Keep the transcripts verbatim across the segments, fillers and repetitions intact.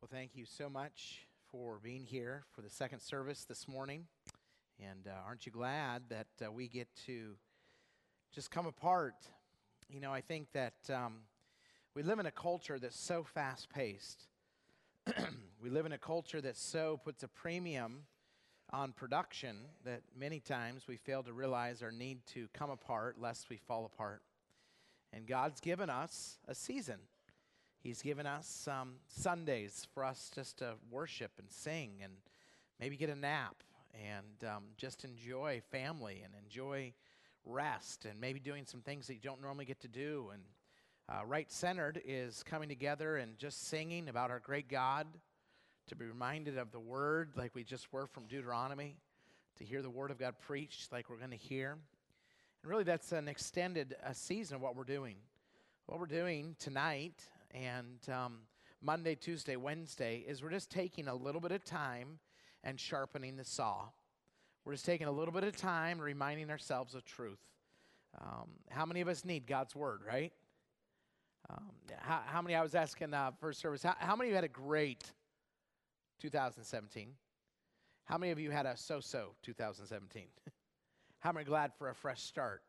Thank you so much for being here for the second service this morning. And uh, aren't you glad that uh, we get to just come apart? You know, I think that um, we live in a culture that's so fast-paced. We live in a culture that so puts a premium on production that many times we fail to realize our need to come apart lest we fall apart. And God's given us a season. He's given us some Sundays for us just to worship and sing and maybe get a nap and um, just enjoy family and enjoy rest and maybe doing some things that you don't normally get to do. And uh, Right Centered is coming together and just singing about our great God, to be reminded of the Word like we just were from Deuteronomy, to hear the Word of God preached like we're going to hear. And really that's an extended uh, season of what we're doing. What we're doing tonight and um, Monday, Tuesday, Wednesday is we're just taking a little bit of time and sharpening the saw. We're just taking a little bit of time reminding ourselves of truth. Um, how many of us need God's Word, right? Um, how, how many, I was asking uh, first service, how, how many of you had a great two thousand seventeen? How many of you had a so-so two thousand seventeen? How many are glad for a fresh start?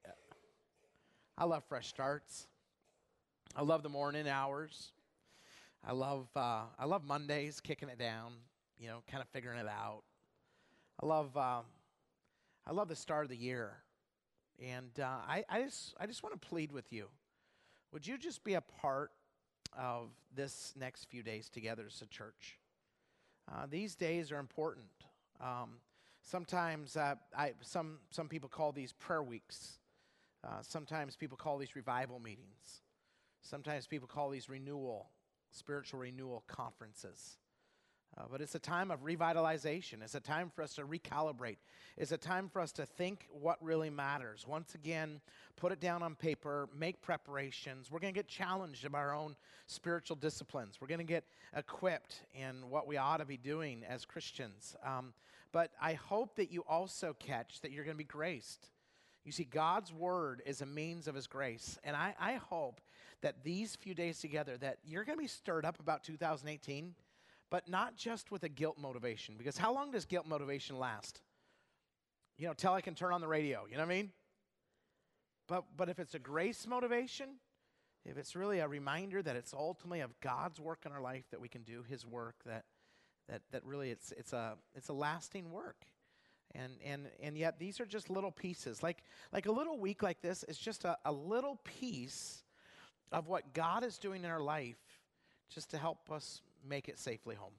I love fresh starts. I love the morning hours. I love uh, I love Mondays, kicking it down, you know, kind of figuring it out. I love um, I love the start of the year, and uh, I I just I just want to plead with you. Would you just be a part of this next few days together as a church? Uh, these days are important. Um, sometimes uh, I some some people call these prayer weeks. Uh, sometimes people call these revival meetings. Sometimes people call these renewal, spiritual renewal conferences. Uh, but it's a time of revitalization. It's a time for us to recalibrate. It's a time for us to think what really matters. Once again, put it down on paper, make preparations. We're going to get challenged about our own spiritual disciplines. We're going to get equipped in what we ought to be doing as Christians. Um, but I hope that you also catch that you're going to be graced. You see, God's Word is a means of His grace. And I, I hope that these few days together that you're going to be stirred up about two thousand eighteen, but not just with a guilt motivation. Because how long does guilt motivation last? You know, till I can turn on the radio, you know what I mean? But, but if it's a grace motivation, if it's really a reminder that it's ultimately of God's work in our life, that we can do His work, that that that really it's it's a it's a lasting work. And and and yet these are just little pieces. Like like a little week like this is just a, a little piece of what God is doing in our life just to help us make it safely home.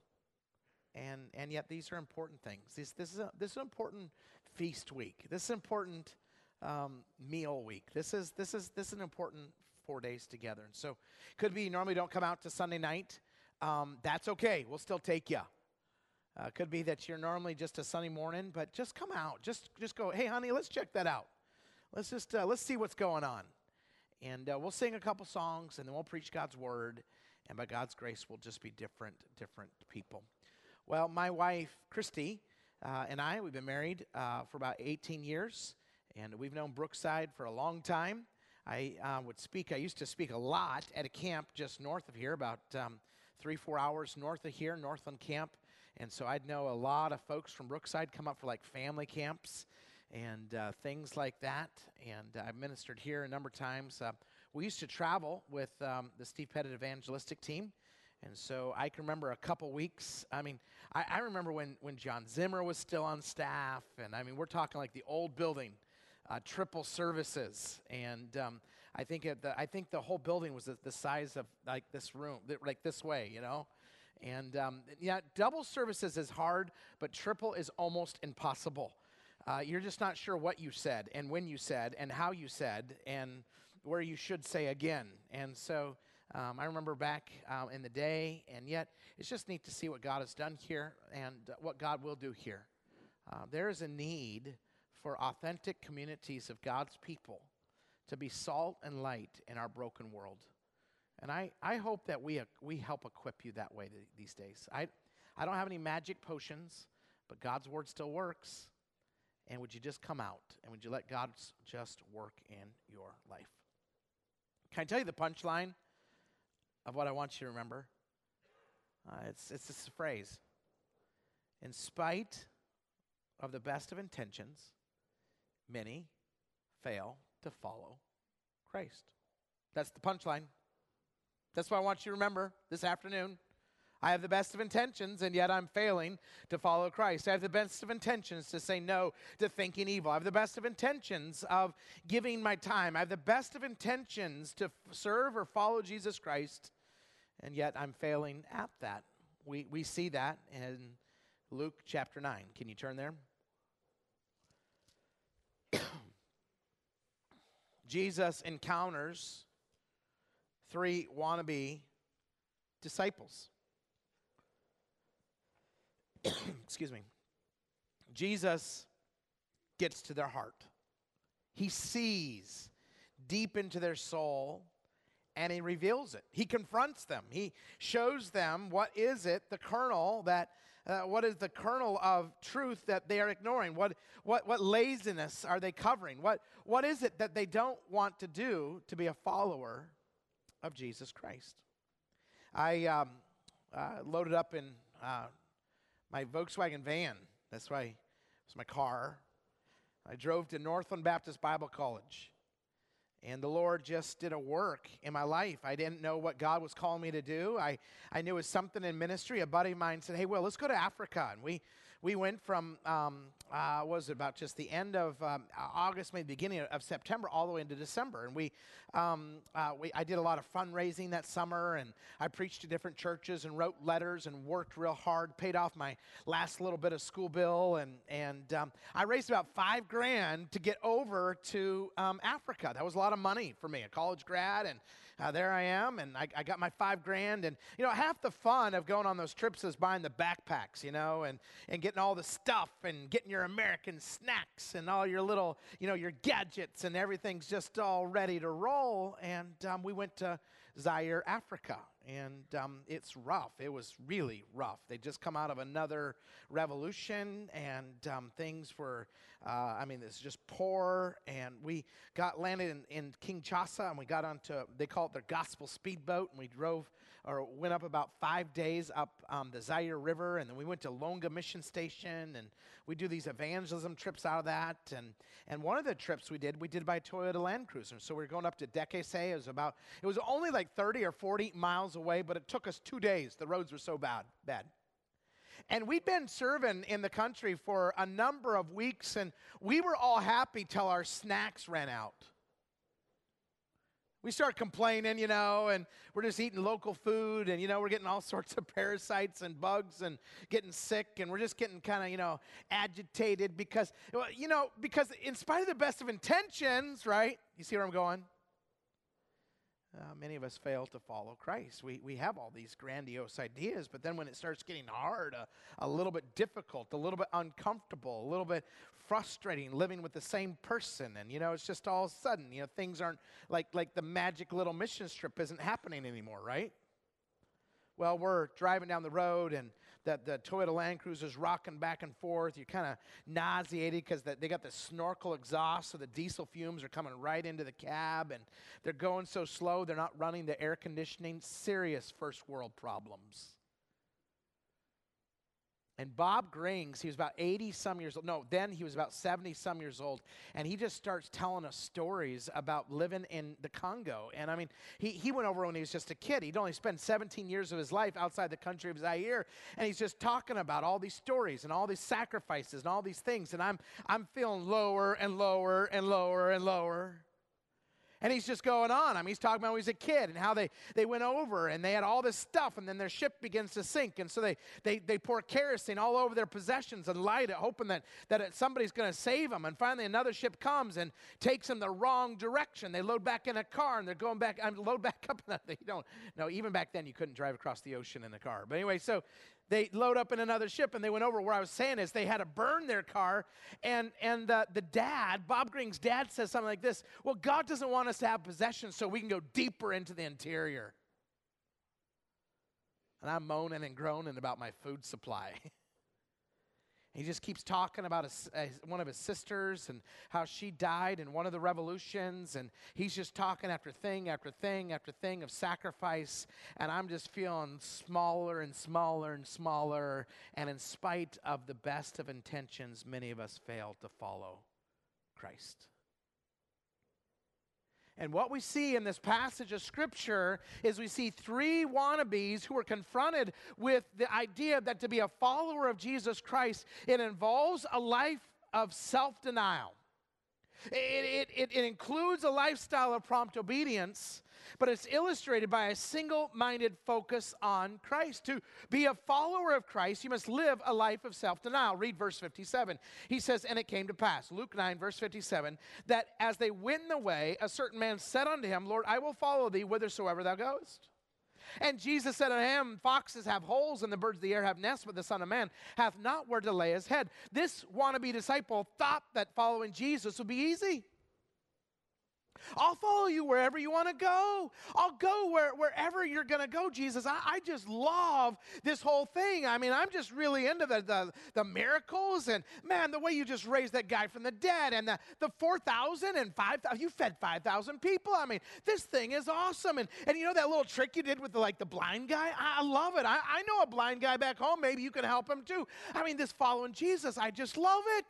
And and yet these are important things. This this is a, this is an important feast week. This is an important um, meal week. This is this is this is an important four days together. And so could be you normally don't come out to Sunday night. Um, that's okay. We'll still take you. Uh, could be that you're normally just a Sunday morning, but just come out. Just just go, hey, honey, let's check that out. Let's just, uh, let's see what's going on. And uh, we'll sing a couple songs, and then we'll preach God's Word. And by God's grace, we'll just be different, different people. Well, my wife, Christy, uh, and I, we've been married uh, for about eighteen years. And we've known Brookside for a long time. I uh, would speak, I used to speak a lot at a camp just north of here, about um, three, four hours north of here, Northland Camp. And so I'd know a lot of folks from Brookside come up for like family camps and uh, things like that. And uh, I've ministered here a number of times. Uh, we used to travel with um, the Steve Pettit evangelistic team. And so I can remember a couple weeks. I mean, I, I remember when, when John Zimmer was still on staff. And I mean, we're talking like the old building, uh, triple services. And um, I think it, the, I think the whole building was the, the size of like this room, like this way, you know. And um, yeah, double services is hard, but triple is almost impossible. Uh, you're just not sure what you said and when you said and how you said and where you should say again. And so um, I remember back uh, in the day, and yet it's just neat to see what God has done here and uh, what God will do here. Uh, there is a need for authentic communities of God's people to be salt and light in our broken world. And I, I hope that we uh, we help equip you that way th- these days. I I don't have any magic potions, but God's Word still works. And would you just come out? And would you let God just work in your life? Can I tell you the punchline of what I want you to remember? Uh, it's, it's this phrase. In spite of the best of intentions, many fail to follow Christ. That's the punchline. That's what I want you to remember this afternoon. I have the best of intentions, and yet I'm failing to follow Christ. I have the best of intentions to say no to thinking evil. I have the best of intentions of giving my time. I have the best of intentions to f- serve or follow Jesus Christ, and yet I'm failing at that. We, we see that in Luke chapter nine. Can you turn there? Jesus encounters three wannabe disciples. Excuse me. Jesus gets to their heart. He sees deep into their soul, and he reveals it. He confronts them. He shows them what is it, the kernel that, uh, what is the kernel of truth that they are ignoring? What, what, what laziness are they covering? What, what is it that they don't want to do to be a follower of Jesus Christ? I um, uh, loaded up in uh, my Volkswagen van. That's why it was my car. I drove to Northland Baptist Bible College. And the Lord just did a work in my life. I didn't know what God was calling me to do. I, I knew it was something in ministry. A buddy of mine said, hey, Will, let's go to Africa. And we we went from, um, uh, what was it, about just the end of um, August, maybe the beginning of September, all the way into December. And we, um, uh, we, I did a lot of fundraising that summer, and I preached to different churches and wrote letters and worked real hard, paid off my last little bit of school bill, and, and um, I raised about five grand to get over to um, Africa. That was a lot of money for me, a college grad, and Uh, there I am, and I, I got my five grand, and, you know, half the fun of going on those trips is buying the backpacks, you know, and, and getting all the stuff, and getting your American snacks, and all your little, you know, your gadgets, and everything's just all ready to roll, and um, we went to Zaire, Africa, and um, it's rough. It was really rough. They just come out of another revolution, and um, things were, uh, I mean, it's just poor, and we got landed in, in Kinshasa, and we got onto, they call it their gospel speedboat, and we drove, or went up about five days up um, the Zaire River, and then we went to Longa Mission Station, and we do these evangelism trips out of that, and and one of the trips we did, we did by Toyota Land Cruiser, so we were going up to Dekese. It was about, it was only like thirty or forty miles away, but it took us two days. The roads were so bad, bad. And we'd been serving in the country for a number of weeks, and we were all happy till our snacks ran out. We start complaining, you know, and we're just eating local food, and, you know, we're getting all sorts of parasites and bugs and getting sick, and we're just getting kind of, you know, agitated because, you know, because in spite of the best of intentions, right? You see where I'm going? Uh, many of us fail to follow Christ. We we have all these grandiose ideas, but then when it starts getting hard, uh, a little bit difficult, a little bit uncomfortable, a little bit frustrating living with the same person, and, you know, it's just all of a sudden, you know, things aren't like like the magic little mission trip isn't happening anymore, right? Well, we're driving down the road, and the, the Toyota Land Cruiser's rocking back and forth. You're kind of nauseated because they got the snorkel exhaust, so the diesel fumes are coming right into the cab, and they're going so slow, they're not running the air conditioning. Serious first world problems. And Bob Grings, he was about eighty-some years old. No, then he was about seventy-some years old. And he just starts telling us stories about living in the Congo. And, I mean, he, he went over when he was just a kid. He'd only spent seventeen years of his life outside the country of Zaire. And he's just talking about all these stories and all these sacrifices and all these things. And I'm, I'm feeling lower and lower and lower and lower. And he's just going on. I mean, he's talking about when he was a kid and how they, they went over and they had all this stuff, and then their ship begins to sink. And so they they, they pour kerosene all over their possessions and light it, hoping that, that it, somebody's going to save them. And finally another ship comes and takes them the wrong direction. They load back in a car, and they're going back, I mean, load back up. They don't, no, even back then you couldn't drive across the ocean in a car. But anyway, so they load up in another ship, and they went over. Where I was saying is they had to burn their car, and and uh, the dad, Bob Grings' dad, says something like this: well, God doesn't want us to have possessions so we can go deeper into the interior. And I'm moaning and groaning about my food supply. He just keeps talking about his, uh, one of his sisters and how she died in one of the revolutions. And he's just talking after thing after thing after thing of sacrifice. And I'm just feeling smaller and smaller and smaller. And in spite of the best of intentions, many of us fail to follow Christ. And what we see in this passage of Scripture is we see three wannabes who are confronted with the idea that to be a follower of Jesus Christ, it involves a life of self-denial. It, it, it, it includes a lifestyle of prompt obedience, but it's illustrated by a single-minded focus on Christ. To be a follower of Christ, you must live a life of self-denial. Read verse fifty-seven. He says, and it came to pass, Luke nine, verse fifty-seven, that as they went in the way, a certain man said unto him, Lord, I will follow thee whithersoever thou goest. And Jesus said unto him, foxes have holes, and the birds of the air have nests, but the Son of Man hath not where to lay his head. This wannabe disciple thought that following Jesus would be easy. I'll follow you wherever you want to go. I'll go where, wherever you're going to go, Jesus. I, I just love this whole thing. I mean, I'm just really into the, the, the miracles. And, man, the way you just raised that guy from the dead. And the, the four thousand and five thousand. You fed five thousand people. I mean, this thing is awesome. And, and you know that little trick you did with, the, like, the blind guy? I, I love it. I, I know a blind guy back home. Maybe you can help him, too. I mean, this following Jesus, I just love it.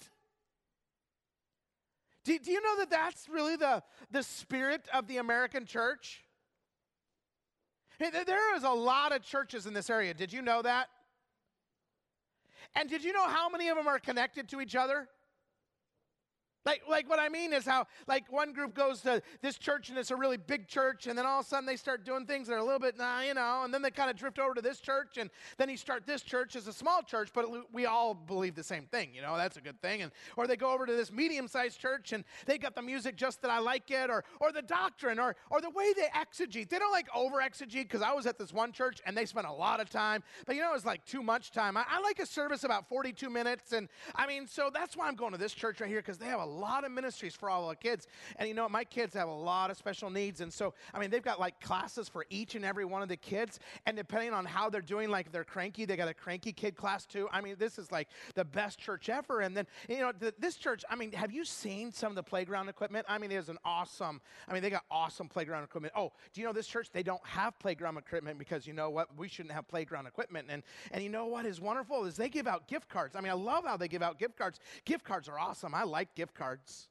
Do, do you know that that's really the, the spirit of the American church? Hey, there is a lot of churches in this area. Did you know that? And did you know how many of them are connected to each other? Like, like what I mean is how, like, one group goes to this church and it's a really big church, and then all of a sudden they start doing things that are a little bit, nah, you know, and then they kind of drift over to this church, and then you start this church as a small church, but we all believe the same thing, you know, that's a good thing. And or they go over to this medium-sized church, and they got the music just that I like it, or or the doctrine, or or the way they exegete. They don't like over-exegete, because I was at this one church, and they spent a lot of time, but you know, it was like too much time. I, I like a service about forty-two minutes, and I mean, so that's why I'm going to this church right here, because they have a lot of ministries for all the kids. And you know, my kids have a lot of special needs. And so, I mean, they've got like classes for each and every one of the kids. And depending on how they're doing, like if they're cranky, they got a cranky kid class too. I mean, this is like the best church ever. And then, you know, th- this church, I mean, have you seen some of the playground equipment? I mean, it is an awesome, I mean, they got awesome playground equipment. Oh, do you know this church, they don't have playground equipment because you know what? We shouldn't have playground equipment. And, and you know what is wonderful is they give out gift cards. I mean, I love how they give out gift cards. Gift cards are awesome. I like gift cards.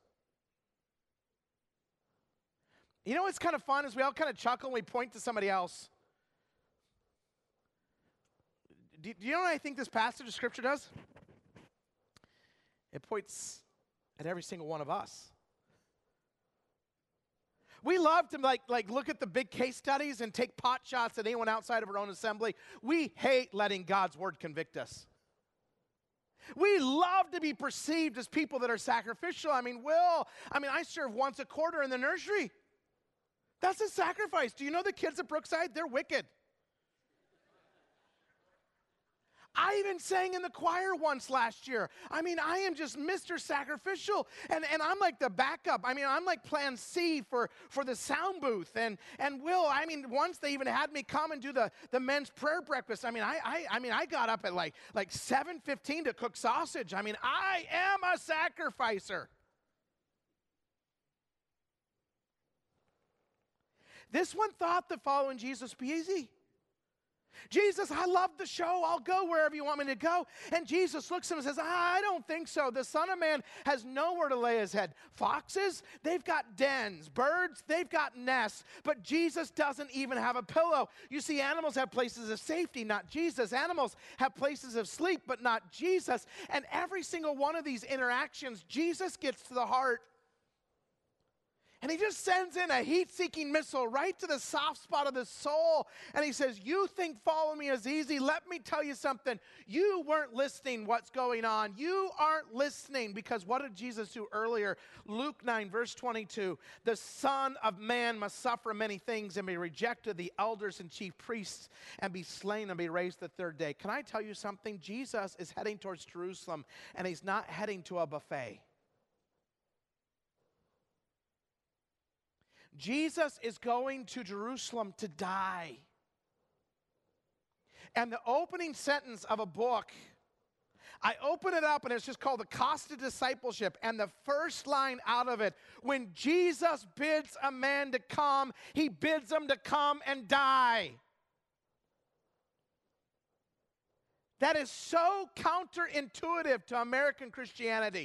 You know what's kind of fun is we all kind of chuckle and we point to somebody else. Do, do you know what I think this passage of Scripture does? It points at every single one of us. We love to like, like look at the big case studies and take pot shots at anyone outside of our own assembly. We hate letting God's word convict us. We love to be perceived as people that are sacrificial. I mean, Will, I mean, I serve once a quarter in the nursery. That's a sacrifice. Do you know the kids at Brookside? They're wicked. I even sang in the choir once last year. I mean, I am just Mister Sacrificial. And, and I'm like the backup. I mean, I'm like plan C for, for the sound booth. And and Will, I mean, once they even had me come and do the, the men's prayer breakfast. I mean, I I, I mean, I got up at like, like seven fifteen to cook sausage. I mean, I am a sacrificer. This one thought that following Jesus would be easy. Jesus, I love the show. I'll go wherever you want me to go. And Jesus looks at him and says, I don't think so. The Son of Man has nowhere to lay his head. Foxes, they've got dens. Birds, they've got nests. But Jesus doesn't even have a pillow. You see, animals have places of safety, not Jesus. Animals have places of sleep, but not Jesus. And every single one of these interactions, Jesus gets to the heart. And he just sends in a heat-seeking missile right to the soft spot of the soul. And he says, you think follow me is easy? Let me tell you something. You weren't listening what's going on. You aren't listening because what did Jesus do earlier? Luke nine, verse twenty-two. The Son of Man must suffer many things and be rejected of the elders and chief priests and be slain and be raised the third day. Can I tell you something? Jesus is heading towards Jerusalem, and he's not heading to a buffet. Jesus is going to Jerusalem to die. And the opening sentence of a book I open it up, and it's just called The Cost of Discipleship. And the first line out of it, when Jesus bids a man to come, he bids him to come and die. That is so counterintuitive to American Christianity.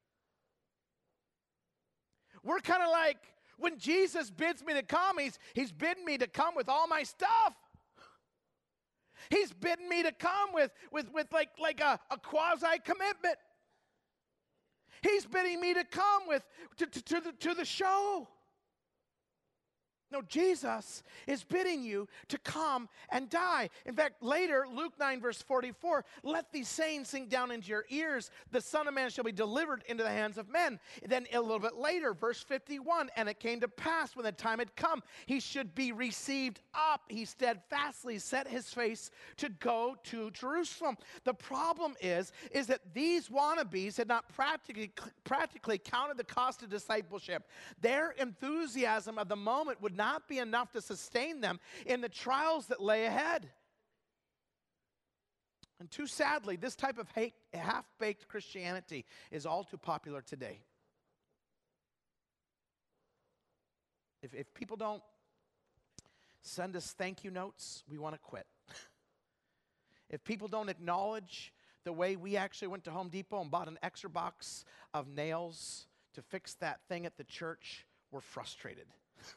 We're kind of like, when Jesus bids me to come, he's, he's bidding me to come with all my stuff. He's bidding me to come with, with, with like, like a, a quasi-commitment. He's bidding me to come with to, to, to, the, to the show. No, Jesus is bidding you to come and die. In fact, later, Luke nine, verse forty-four, let these sayings sink down into your ears. The Son of Man shall be delivered into the hands of men. Then a little bit later, verse fifty-one, and it came to pass when the time had come, he should be received up. He steadfastly set his face to go to Jerusalem. The problem is, is that these wannabes had not practically, practically counted the cost of discipleship. Their enthusiasm of the moment would not not be enough to sustain them in the trials that lay ahead. And too sadly, this type of hate, half-baked Christianity is all too popular today. If, if people don't send us thank you notes, we want to quit. If people don't acknowledge the way we actually went to Home Depot and bought an extra box of nails to fix that thing at the church, we're frustrated.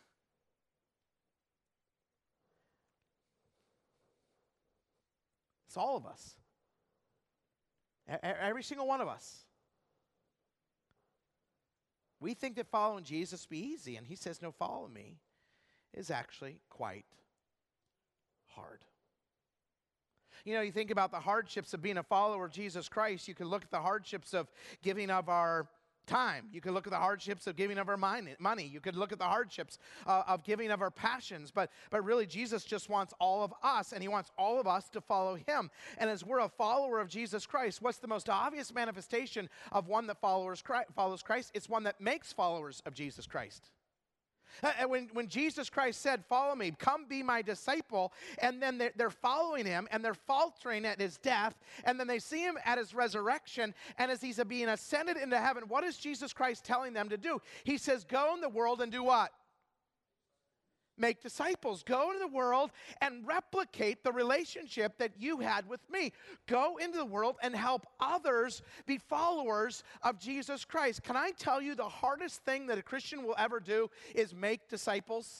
It's all of us. Every single one of us. We think that following Jesus be easy, and he says, no, follow me, is actually quite hard. You know, you think about the hardships of being a follower of Jesus Christ. You can look at the hardships of giving of our time. You could look at the hardships of giving of our money. You could look at the hardships uh, of giving of our passions. But, but really, Jesus just wants all of us, and he wants all of us to follow him. And as we're a follower of Jesus Christ, what's the most obvious manifestation of one that follows Christ? Follows Christ? It's one that makes followers of Jesus Christ. And when, when Jesus Christ said, follow me, come be my disciple, and then they're, they're following him, and they're faltering at his death, and then they see him at his resurrection, and as he's being ascended into heaven, what is Jesus Christ telling them to do? He says, go in the world and do what? Make disciples. Go into the world and replicate the relationship that you had with me. Go into the world and help others be followers of Jesus Christ. Can I tell you the hardest thing that a Christian will ever do is make disciples?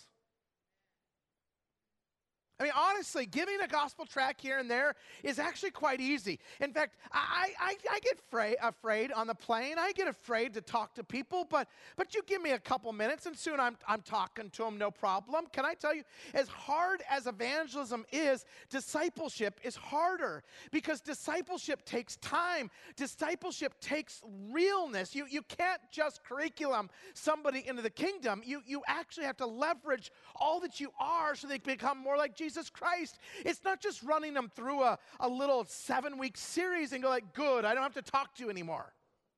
I mean, honestly, giving a gospel tract here and there is actually quite easy. In fact, I, I, I get afraid, afraid on the plane. I get afraid to talk to people, but, but you give me a couple minutes, and soon I'm, I'm talking to them, no problem. Can I tell you, as hard as evangelism is, discipleship is harder, because discipleship takes time. Discipleship takes realness. You, you can't just curriculum somebody into the kingdom. You, you actually have to leverage all that you are so they become more like Jesus. Jesus Christ. It's not just running them through a, a little seven-week series and go like, good, I don't have to talk to you anymore.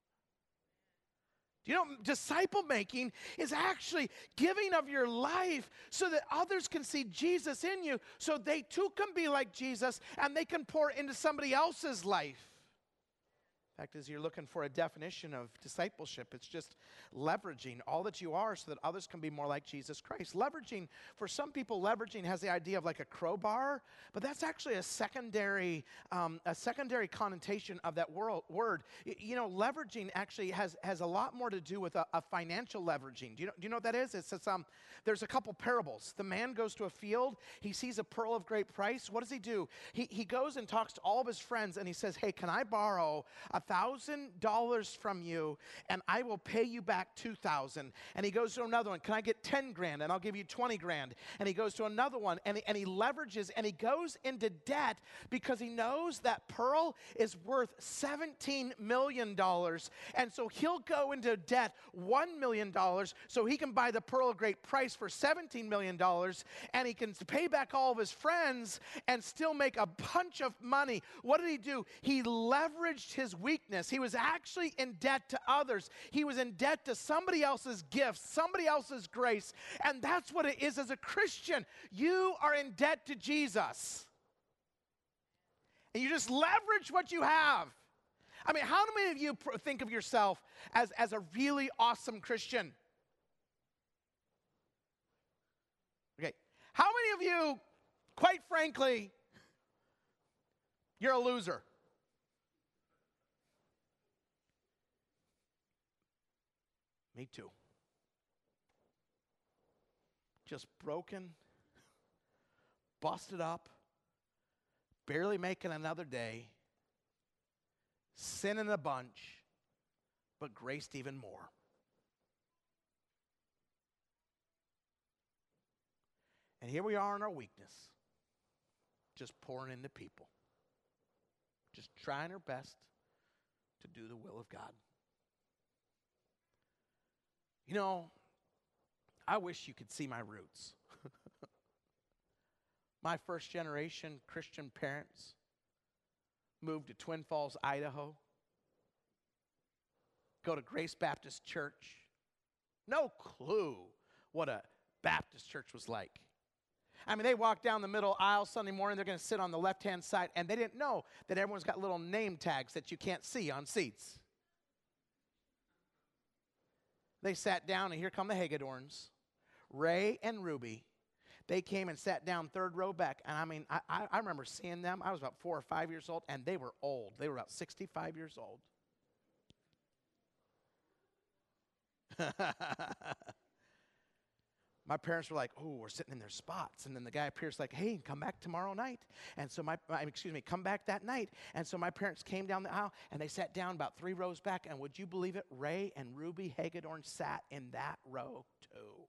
Do you know, disciple making is actually giving of your life so that others can see Jesus in you, so they too can be like Jesus and they can pour into somebody else's life. In fact, as you're looking for a definition of discipleship, it's just leveraging all that you are so that others can be more like Jesus Christ. Leveraging, for some people, leveraging has the idea of like a crowbar, but that's actually a secondary, um, a secondary connotation of that world, word. Y- you know, leveraging actually has, has a lot more to do with a, a financial leveraging. Do you know, do you know what that is? It's, it's, um, there's a couple parables. The man goes to a field. He sees a pearl of great price. What does he do? He, he goes and talks to all of his friends, and he says, hey, can I borrow a thousand dollars from you, and I will pay you back two thousand. And he goes to another one. Can I get ten grand, and I'll give you twenty grand? And he goes to another one, and he, and he leverages, and he goes into debt because he knows that pearl is worth seventeen million dollars, and so he'll go into debt one million dollars so he can buy the pearl of great price for seventeen million dollars, and he can pay back all of his friends and still make a bunch of money. What did he do? He leveraged his weakness. He was actually in debt to others. He was in debt to somebody else's gifts, somebody else's grace. And that's what it is as a Christian. You are in debt to Jesus. And you just leverage what you have. I mean, how many of you pr- think of yourself as, as a really awesome Christian? Okay. How many of you, quite frankly, you're a loser? Me too. Just broken, busted up, barely making another day, sinning a bunch, but graced even more. And here we are in our weakness, just pouring into people, just trying our best to do the will of God. You know, I wish you could see my roots. My first generation Christian parents moved to Twin Falls, Idaho, go to Grace Baptist Church. No clue what a Baptist church was like. I mean, they walk down the middle aisle Sunday morning, they're going to sit on the left-hand side, and they didn't know that everyone's got little name tags that you can't see on seats. They sat down, and here come the Hagedorns, Ray and Ruby. They came and sat down third row back, and I mean, I, I, I remember seeing them. I was about four or five years old, and they were old. They were about sixty-five years old. My parents were like, oh, we're sitting in their spots. And then the guy appears like, hey, come back tomorrow night. And so my, excuse me, come back that night. And so my parents came down the aisle, and they sat down about three rows back. And would you believe it? Ray and Ruby Hagedorn sat in that row too.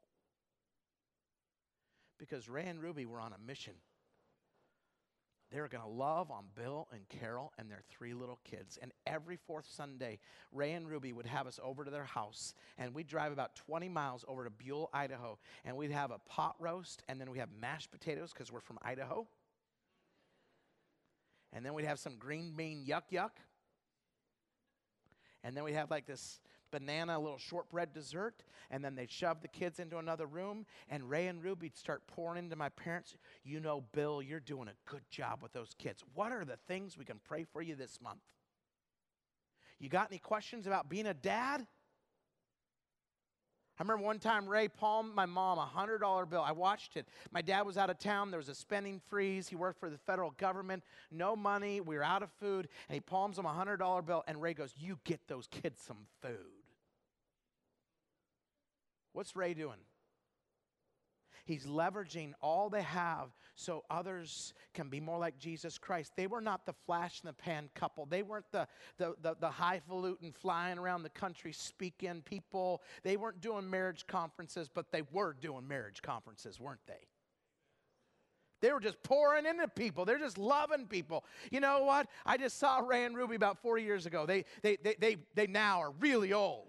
Because Ray and Ruby were on a mission. They were going to love on Bill and Carol and their three little kids. And every fourth Sunday, Ray and Ruby would have us over to their house. And we'd drive about twenty miles over to Buell, Idaho. And we'd have a pot roast. And then we'd have mashed potatoes because we're from Idaho. And then we'd have some green bean yuck yuck. And then we'd have like this banana, little shortbread dessert, and then they'd shove the kids into another room, and Ray and Ruby'd start pouring into my parents. You know, Bill, you're doing a good job with those kids. What are the things we can pray for you this month? You got any questions about being a dad? I remember one time Ray palmed my mom a one hundred dollar bill. I watched it. My dad was out of town. There was a spending freeze. He worked for the federal government. No money. We were out of food. And he palms him a one hundred dollar bill. And Ray goes, you get those kids some food. What's Ray doing? He's leveraging all they have so others can be more like Jesus Christ. They were not the flash in the pan couple. They weren't the, the, the, the highfalutin flying around the country speaking people. They weren't doing marriage conferences, but they were doing marriage conferences, weren't they? They were just pouring into people. They're just loving people. You know what? I just saw Ray and Ruby about forty years ago. They, they, they, they, they now are really old.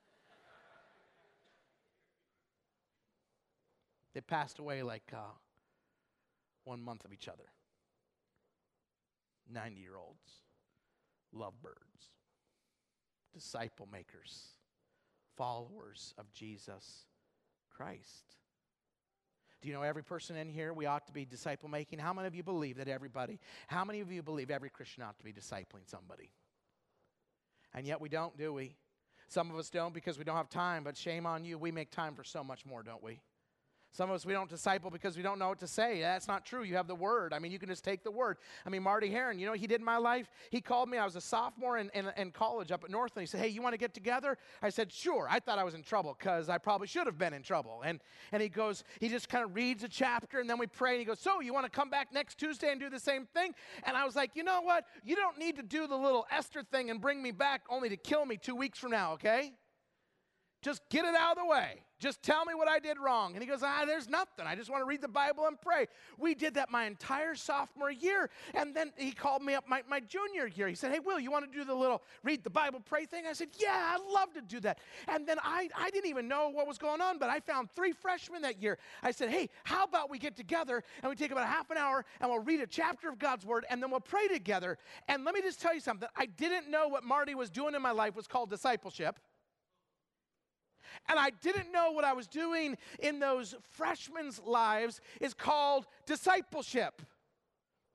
They passed away like uh, one month of each other. ninety-year-olds, lovebirds, disciple makers, followers of Jesus Christ. Do you know every person in here, we ought to be disciple making? How many of you believe that everybody, how many of you believe every Christian ought to be discipling somebody? And yet we don't, do we? Some of us don't because we don't have time, but shame on you. We make time for so much more, don't we? Some of us, we don't disciple because we don't know what to say. That's not true. You have the word. I mean, you can just take the word. I mean, Marty Heron, you know what he did in my life? He called me. I was a sophomore in, in, in college up at Northland. He said, hey, you want to get together? I said, sure. I thought I was in trouble because I probably should have been in trouble. And, and he goes, he just kind of reads a chapter, and then we pray, and he goes, so you want to come back next Tuesday and do the same thing? And I was like, you know what? You don't need to do the little Esther thing and bring me back only to kill me two weeks from now, okay? Just get it out of the way. Just tell me what I did wrong. And he goes, ah, there's nothing. I just want to read the Bible and pray. We did that my entire sophomore year. And then he called me up my, my junior year. He said, hey, Will, you want to do the little read the Bible, pray thing? I said, yeah, I'd love to do that. And then I, I didn't even know what was going on, but I found three freshmen that year. I said, hey, how about we get together and we take about half an hour and we'll read a chapter of God's word and then we'll pray together. And let me just tell you something. I didn't know what Marty was doing in my life was called discipleship. And I didn't know what I was doing in those freshmen's lives is called discipleship.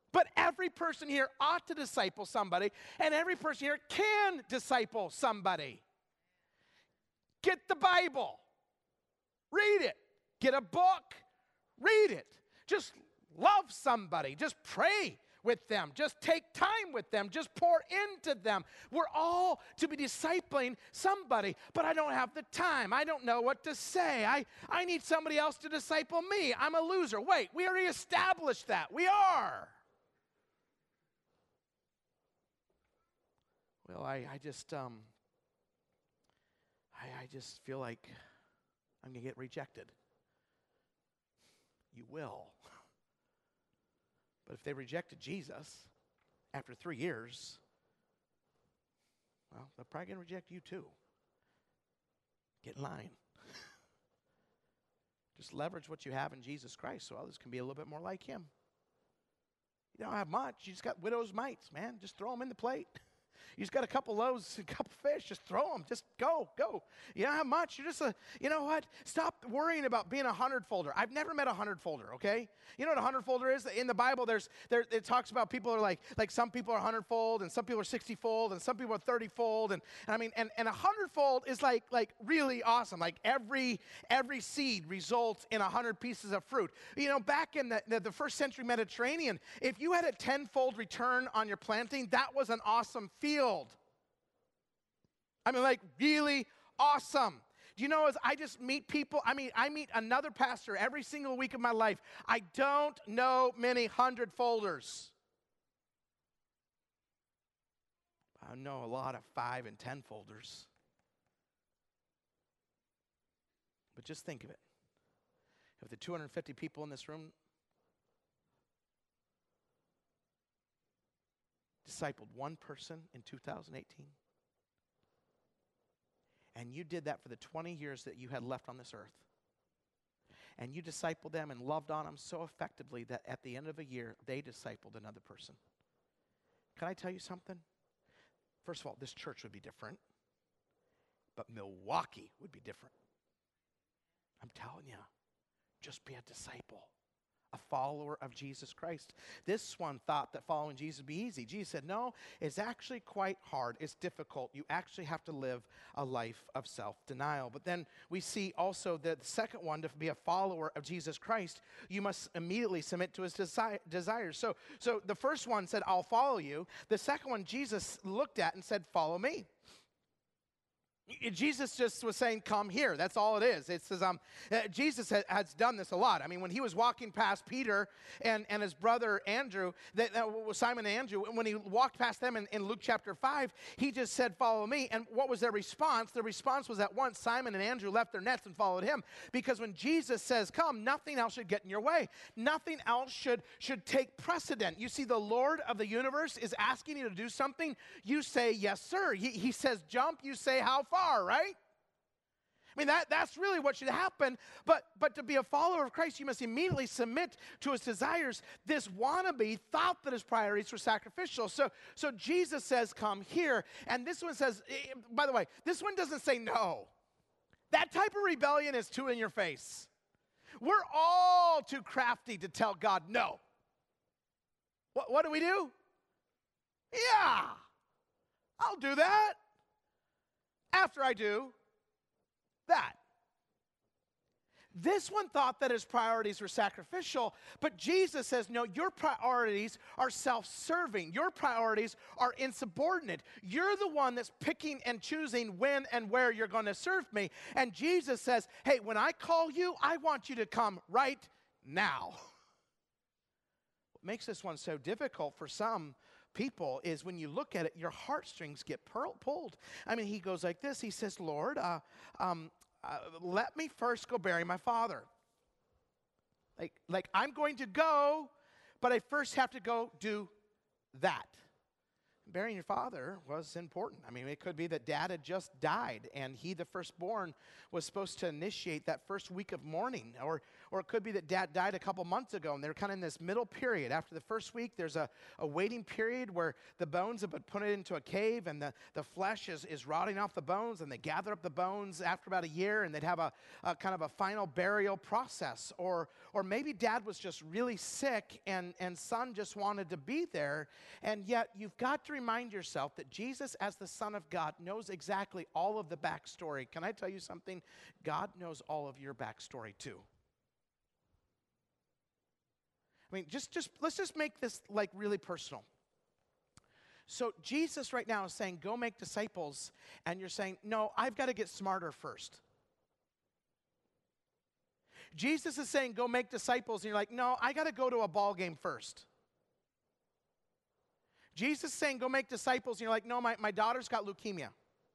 But every person here ought to disciple somebody, and every person here can disciple somebody. Get the Bible. Read it. Get a book. Read it. Just love somebody. Just pray with them. Just take time with them. Just pour into them. We're all to be discipling somebody, but I don't have the time. I don't know what to say. I, I need somebody else to disciple me. I'm a loser. Wait, we already established that. We are. Well, I, I just, um, I, I just feel like I'm going to get rejected. You will. But if they rejected Jesus after three years, well, they're probably going to reject you too. Get in line. Just leverage what you have in Jesus Christ so others can be a little bit more like him. You don't have much. You just got widow's mites, man. Just throw them in the plate. You just got a couple loaves, a couple fish, just throw them. Just go, go. You don't have much. You're just a, you know what? Stop worrying about being a hundredfolder. I've never met a hundredfolder, okay? You know what a hundredfolder is? In the Bible, there's there it talks about people are like, like some people are hundredfold, and some people are sixtyfold, and some people are thirtyfold. And, and I mean, and, and a hundredfold is like like really awesome. Like every every seed results in a hundred pieces of fruit. You know, back in the, the, the first century Mediterranean, if you had a tenfold return on your planting, that was an awesome field. I mean, like, really awesome. Do you know, as I just meet people, I mean, I meet another pastor every single week of my life. I don't know many hundred folders. I know a lot of five and ten folders. But just think of it. If the two hundred fifty people in this room discipled one person in two thousand eighteen, and you did that for the twenty years that you had left on this earth, and you discipled them and loved on them so effectively that at the end of a year, they discipled another person. Can I tell you something? First of all, this church would be different, but Milwaukee would be different. I'm telling you, just be a disciple. A follower of Jesus Christ. This one thought that following Jesus would be easy. Jesus said, no, it's actually quite hard. It's difficult. You actually have to live a life of self-denial. But then we see also that the second one, to be a follower of Jesus Christ, you must immediately submit to his desi- desires. So, so the first one said, I'll follow you. The second one, Jesus looked at and said, follow me. Jesus just was saying, come here. That's all it is. It says, um, uh, Jesus ha- has done this a lot. I mean, when he was walking past Peter and, and his brother Andrew, that, uh, Simon and Andrew, when he walked past them in, in Luke chapter five, he just said, follow me. And what was their response? Their response was at once Simon and Andrew left their nets and followed him. Because when Jesus says, come, nothing else should get in your way. Nothing else should, should take precedent. You see, the Lord of the universe is asking you to do something. You say, yes, sir. He, he says, jump. You say, how far? Right? I mean, that, that's really what should happen. But, but to be a follower of Christ, you must immediately submit to his desires. This wannabe thought that his priorities were sacrificial. So, so Jesus says, come here. And this one says, by the way, this one doesn't say no. That type of rebellion is too in your face. We're all too crafty to tell God no. What, what do we do? Yeah, I'll do that. After I do that. This one thought that his priorities were sacrificial, but Jesus says, no, your priorities are self-serving. Your priorities are insubordinate. You're the one that's picking and choosing when and where you're going to serve me. And Jesus says, hey, when I call you, I want you to come right now. What makes this one so difficult for some people is when you look at it, your heartstrings get pulled. I mean, he goes like this. He says, Lord, uh, um, uh, let me first go bury my father. Like, like I'm going to go, but I first have to go do that. Burying your father was important. I mean, it could be that dad had just died, and he, the firstborn, was supposed to initiate that first week of mourning. Or, or it could be that dad died a couple months ago, and they're kind of in this middle period. After the first week, there's a, a waiting period where the bones have been put into a cave, and the, the flesh is, is rotting off the bones, and they gather up the bones after about a year, and they'd have a, a kind of a final burial process. Or or maybe dad was just really sick, and, and son just wanted to be there, and yet you've got to remind yourself that Jesus, as the Son of God, knows exactly all of the backstory. Can I tell you something? God knows all of your backstory too. I mean, just, just let's just make this like really personal. So Jesus right now is saying, go make disciples, and you're saying, no, I've got to get smarter first. Jesus is saying, go make disciples, and you're like, no, I got to go to a ball game first. Jesus is saying, go make disciples, and you're like, no, my, my daughter's got leukemia.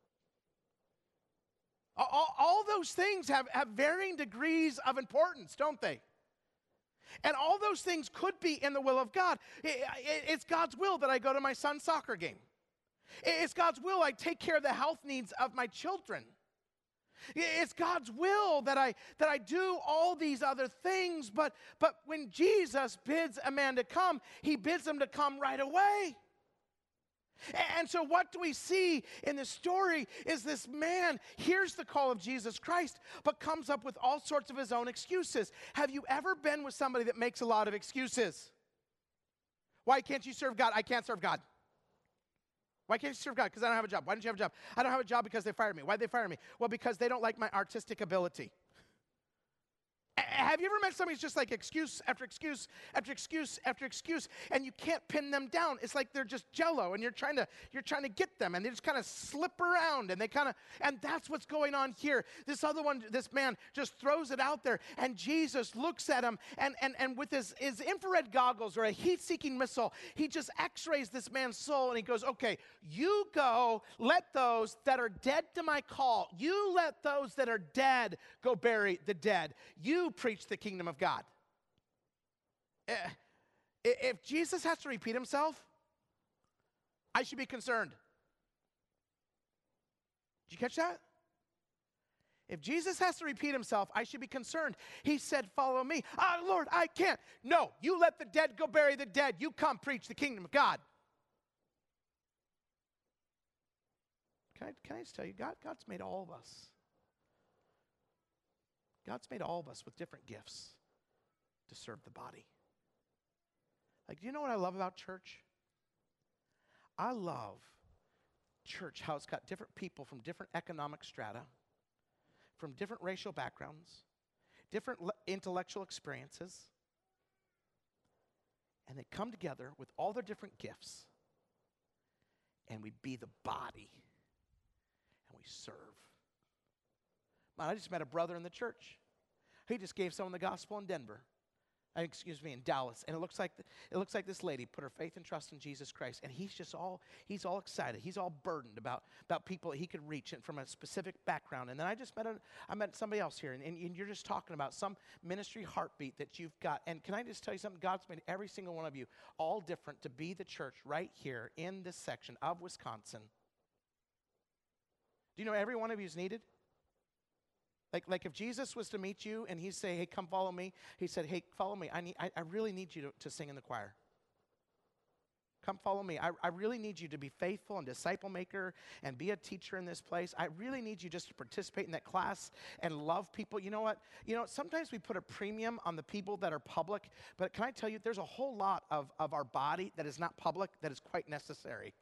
All, all those things have, have varying degrees of importance, don't they? And all those things could be in the will of God. It, it, it's God's will that I go to my son's soccer game. It, it's God's will I take care of the health needs of my children. It, it's God's will that I that I do all these other things. But but when Jesus bids a man to come, he bids him to come right away. And so what do we see in this story is this man hears the call of Jesus Christ, but comes up with all sorts of his own excuses. Have you ever been with somebody that makes a lot of excuses? Why can't you serve God? I can't serve God. Why can't you serve God? Because I don't have a job. Why don't you have a job? I don't have a job because they fired me. Why did they fire me? Well, because they don't like my artistic ability. Have you ever met somebody who's just like excuse after excuse after excuse after excuse, and you can't pin them down? It's like they're just jello, and you're trying to you're trying to get them, and they just kind of slip around, and they kind of and that's what's going on here. This other one, this man just throws it out there, and Jesus looks at him, and and and with his his infrared goggles or a heat-seeking missile, he just X-rays this man's soul, and he goes, "Okay, you go. Let those that are dead to my call. You let those that are dead go bury the dead. You preach the kingdom of God." If Jesus has to repeat himself, I should be concerned. Did you catch that? If Jesus has to repeat himself, I should be concerned. He said, follow me. Ah, Lord, I can't. No, you let the dead go bury the dead. You come preach the kingdom of God. Can I, can I just tell you, God, God's made all of us. God's made all of us with different gifts to serve the body. Like, do you know what I love about church? I love church, how it's got different people from different economic strata, from different racial backgrounds, different le- intellectual experiences, and they come together with all their different gifts, and we be the body, and we serve. Man, I just met a brother in the church. He just gave someone the gospel in Denver. Uh, excuse me, in Dallas. And it looks like th- it looks like this lady put her faith and trust in Jesus Christ. And he's just all, he's all excited. He's all burdened about, about people that he could reach and from a specific background. And then I just met a, I met somebody else here, and, and, and you're just talking about some ministry heartbeat that you've got. And can I just tell you something? God's made every single one of you all different to be the church right here in this section of Wisconsin. Do you know every one of you is needed? Like, like if Jesus was to meet you and he'd say, hey, come follow me. He said, hey, follow me. I need, I, I really need you to, to sing in the choir. Come follow me. I, I really need you to be faithful and disciple maker and be a teacher in this place. I really need you just to participate in that class and love people. You know what? You know, sometimes we put a premium on the people that are public, but can I tell you, there's a whole lot of, of our body that is not public that is quite necessary.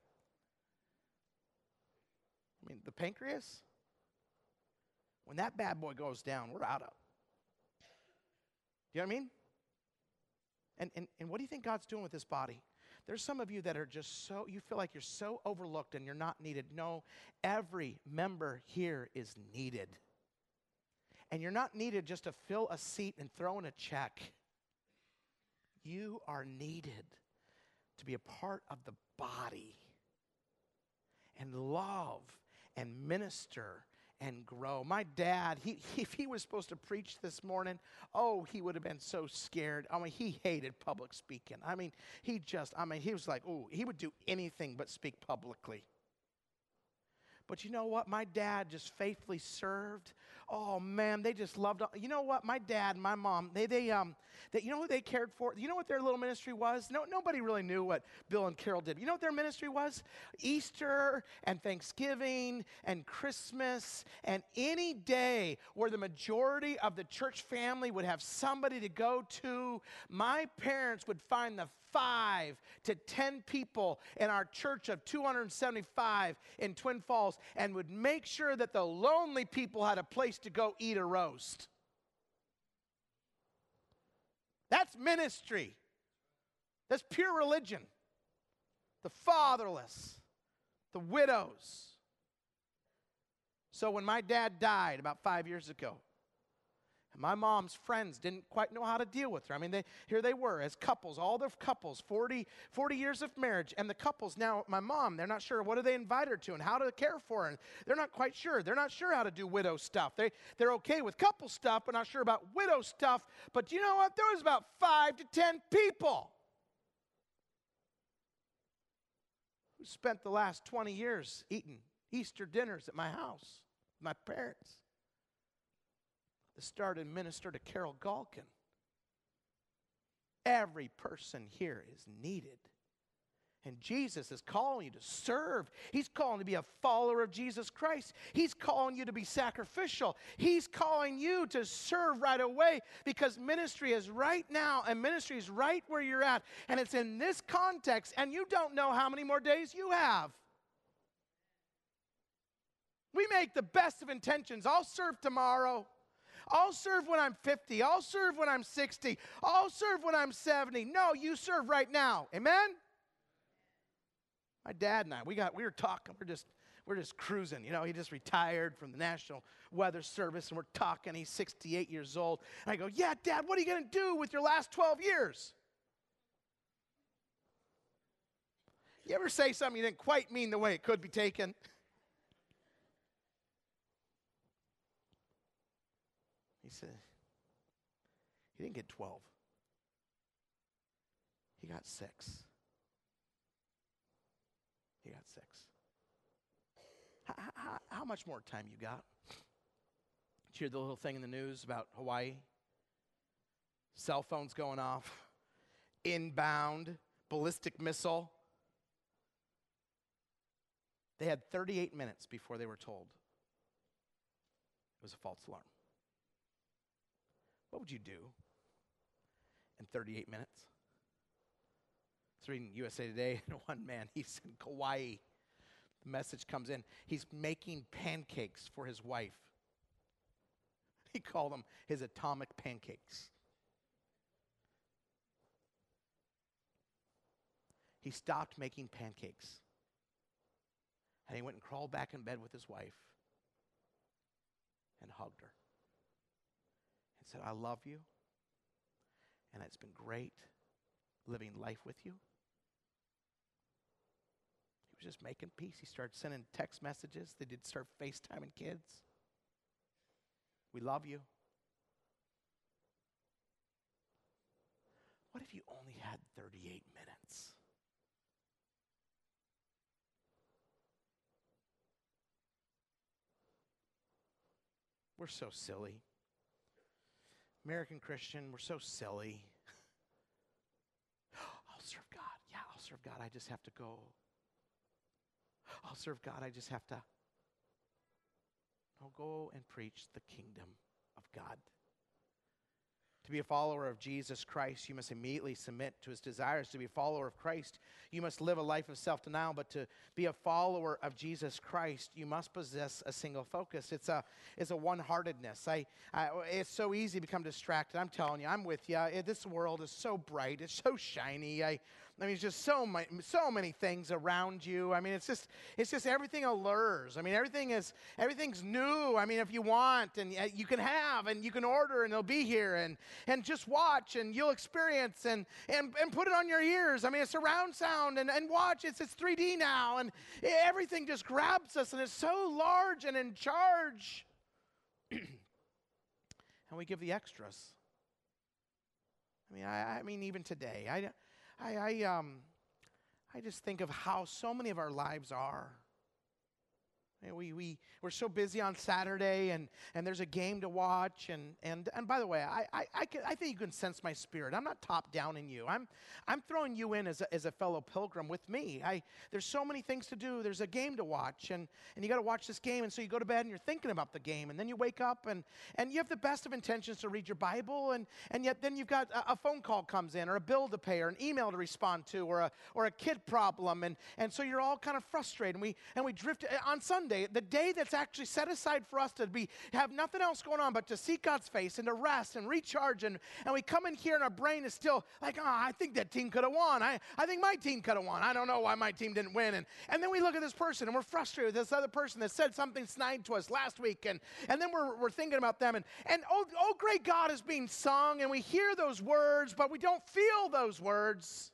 I mean, the pancreas, when that bad boy goes down, we're out of. Do you know what I mean? And, and, and what do you think God's doing with this body? There's some of you that are just so, you feel like you're so overlooked and you're not needed. No, every member here is needed. And you're not needed just to fill a seat and throw in a check. You are needed to be a part of the body and love and minister and grow. My dad, he, if he was supposed to preach this morning, oh, he would have been so scared. I mean, he hated public speaking. I mean, he just, I mean, he was like, oh, he would do anything but speak publicly. But you know what? My dad just faithfully served. Oh man, they just loved. You know what? My dad and my mom, they they um, they, you know who they cared for? You know what their little ministry was? No, nobody really knew what Bill and Carol did. You know what their ministry was? Easter and Thanksgiving and Christmas and any day where the majority of the church family would have somebody to go to. My parents would find the five to ten people in our church of two hundred seventy-five in Twin Falls and would make sure that the lonely people had a place to go eat a roast. That's ministry. That's pure religion. The fatherless, the widows. So when my dad died about five years ago, and my mom's friends didn't quite know how to deal with her. I mean, they, here they were as couples, all the couples, forty, forty years of marriage. And the couples now, my mom, they're not sure what do they invite her to and how to care for her. And they're not quite sure. They're not sure how to do widow stuff. They, they're okay with couple stuff, but not sure about widow stuff. But you know what? There was about five to ten people who spent the last twenty years eating Easter dinners at my house, my parents. That started minister to Carol Galkin. Every person here is needed. And Jesus is calling you to serve. He's calling you to be a follower of Jesus Christ. He's calling you to be sacrificial. He's calling you to serve right away because ministry is right now and ministry is right where you're at. And it's in this context and you don't know how many more days you have. We make the best of intentions. I'll serve tomorrow. I'll serve when I'm fifty. I'll serve when I'm sixty. I'll serve when I'm seventy. No, you serve right now. Amen? My dad and I, we got we were talking. We're just we're just cruising. You know, he just retired from the National Weather Service, and we're talking. He's sixty-eight years old. And I go, yeah, Dad, what are you going to do with your last twelve years? You ever say something you didn't quite mean the way it could be taken? He said, he didn't get twelve. He got six. He got six. How, how, how much more time you got? Did you hear the little thing in the news about Hawaii? Cell phones going off. Inbound. Ballistic missile. They had thirty-eight minutes before they were told it was a false alarm. What would you do in thirty-eight minutes? I was reading U S A Today, and one man, he's in Kauai. The message comes in. He's making pancakes for his wife. He called them his atomic pancakes. He stopped making pancakes. And he went and crawled back in bed with his wife and hugged her. Said, I love you, and it's been great living life with you. He was just making peace. He started sending text messages. They did start FaceTiming kids. We love you. What if you only had thirty-eight minutes? We're so silly. American Christian, we're so silly. I'll serve God. Yeah, I'll serve God. I just have to go. I'll serve God. I just have to. No, go and preach the kingdom of God. To be a follower of Jesus Christ, you must immediately submit to his desires. To be a follower of Christ, you must live a life of self-denial. But to be a follower of Jesus Christ, you must possess a single focus. It's a it's a one-heartedness. I, I it's so easy to become distracted. I'm telling you, I'm with you. It, this world is so bright. It's so shiny. I I mean, it's just so many, so many things around you. I mean, it's just, it's just everything allures. I mean, everything is, everything's new. I mean, if you want, and you can have, and you can order, and it'll be here, and and just watch, and you'll experience, and and and put it on your ears. I mean, it's surround sound, and and watch. It's it's three D now, and everything just grabs us, and it's so large and in charge, and we give the extras. I mean, I, I mean, even today, I. I, I, um, I just think of how so many of our lives are. And We, we, we're so busy on Saturday, and, and there's a game to watch. And, and, and by the way, I, I, I, can, I think you can sense my spirit. I'm not top down in you. I'm, I'm throwing you in as a, as a fellow pilgrim with me. I, there's so many things to do. There's a game to watch, and, and you got to watch this game. And so you go to bed, and you're thinking about the game. And then you wake up, and, and you have the best of intentions to read your Bible. And, and yet then you've got a, a phone call comes in, or a bill to pay, or an email to respond to, or a, or a kid problem. And, and so you're all kind of frustrated. And we, and we drift on Sunday. The day that's actually set aside for us to be have nothing else going on but to seek God's face and to rest and recharge, and, and we come in here and our brain is still like, oh, I think that team could have won. I, I think my team could have won. I don't know why my team didn't win. And, and then we look at this person and we're frustrated with this other person that said something snide to us last week, and, and then we're, we're thinking about them, and, and oh, oh, great God is being sung, and we hear those words, but we don't feel those words.